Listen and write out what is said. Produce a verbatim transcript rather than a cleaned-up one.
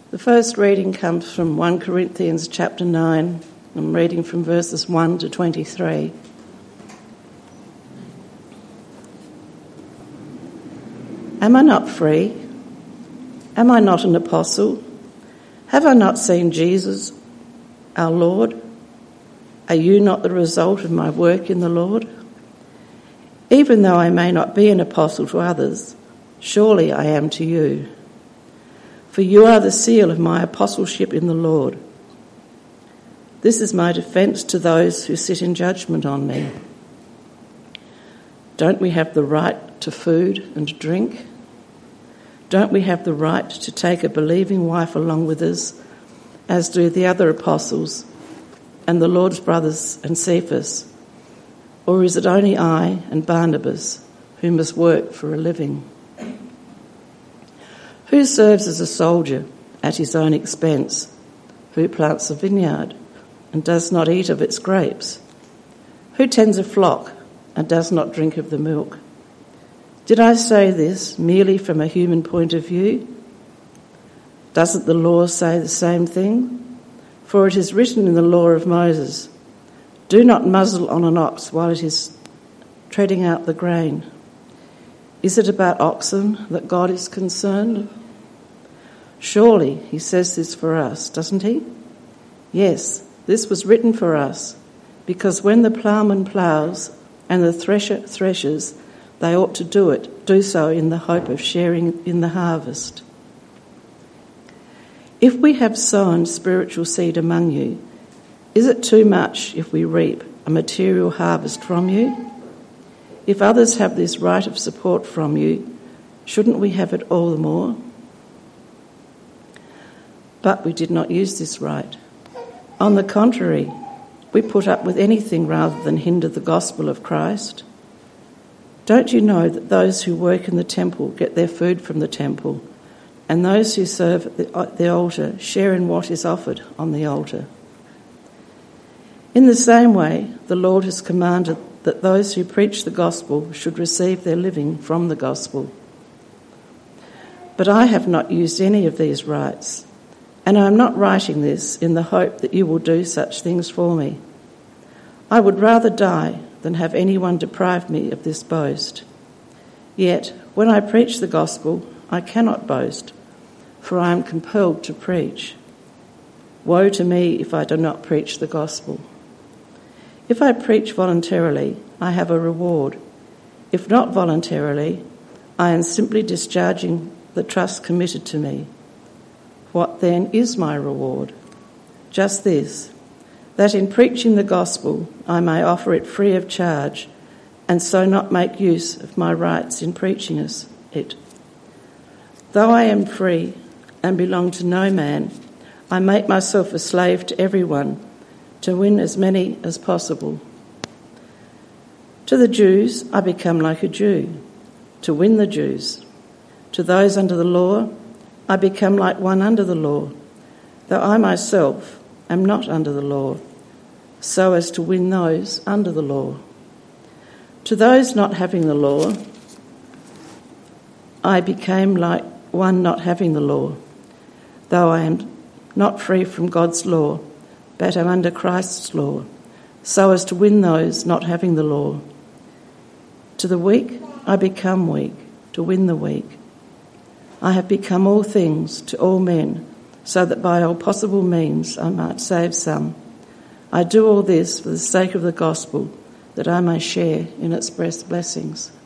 The first reading comes from First Corinthians chapter nine. I'm reading from verses one to twenty-three. Am I not free? Am I not an apostle? Have I not seen Jesus, our Lord? Are you not the result of my work in the Lord? Even though I may not be an apostle to others, surely I am to you. For you are the seal of my apostleship in the Lord. This is my defence to those who sit in judgment on me. Don't we have the right to food and drink? Don't we have the right to take a believing wife along with us, as do the other apostles and the Lord's brothers and Cephas? Or is it only I and Barnabas who must work for a living? Who serves as a soldier at his own expense? Who plants a vineyard and does not eat of its grapes? Who tends a flock and does not drink of the milk? Did I say this merely from a human point of view? Doesn't the law say the same thing? For it is written in the law of Moses, do not muzzle on an ox while it is treading out the grain. Is it about oxen that God is concerned? Surely he says this for us, doesn't he? Yes, this was written for us, because when the ploughman ploughs and the thresher threshes, they ought to do it, do so in the hope of sharing in the harvest. If we have sown spiritual seed among you, is it too much if we reap a material harvest from you? If others have this right of support from you, shouldn't we have it all the more? But we did not use this right. On the contrary, we put up with anything rather than hinder the gospel of Christ. Don't you know that those who work in the temple get their food from the temple, and those who serve at the, at the altar share in what is offered on the altar? In the same way, the Lord has commanded that those who preach the gospel should receive their living from the gospel. But I have not used any of these rights, and I am not writing this in the hope that you will do such things for me. I would rather die than have anyone deprive me of this boast. Yet, when I preach the gospel, I cannot boast, for I am compelled to preach. Woe to me if I do not preach the gospel. If I preach voluntarily, I have a reward. If not voluntarily, I am simply discharging the trust committed to me. What then is my reward? Just this, that in preaching the gospel I may offer it free of charge, and so not make use of my rights in preaching it. Though I am free and belong to no man, I make myself a slave to everyone, to win as many as possible. To the Jews, I become like a Jew, to win the Jews. To those under the law, I become like one under the law, though I myself am not under the law, so as to win those under the law. To those not having the law, I became like one not having the law, though I am not free from God's law, but am under Christ's law, so as to win those not having the law. To the weak, I become weak, to win the weak. I have become all things to all men, so that by all possible means I might save some. I do all this for the sake of the gospel, that I may share in its blessings.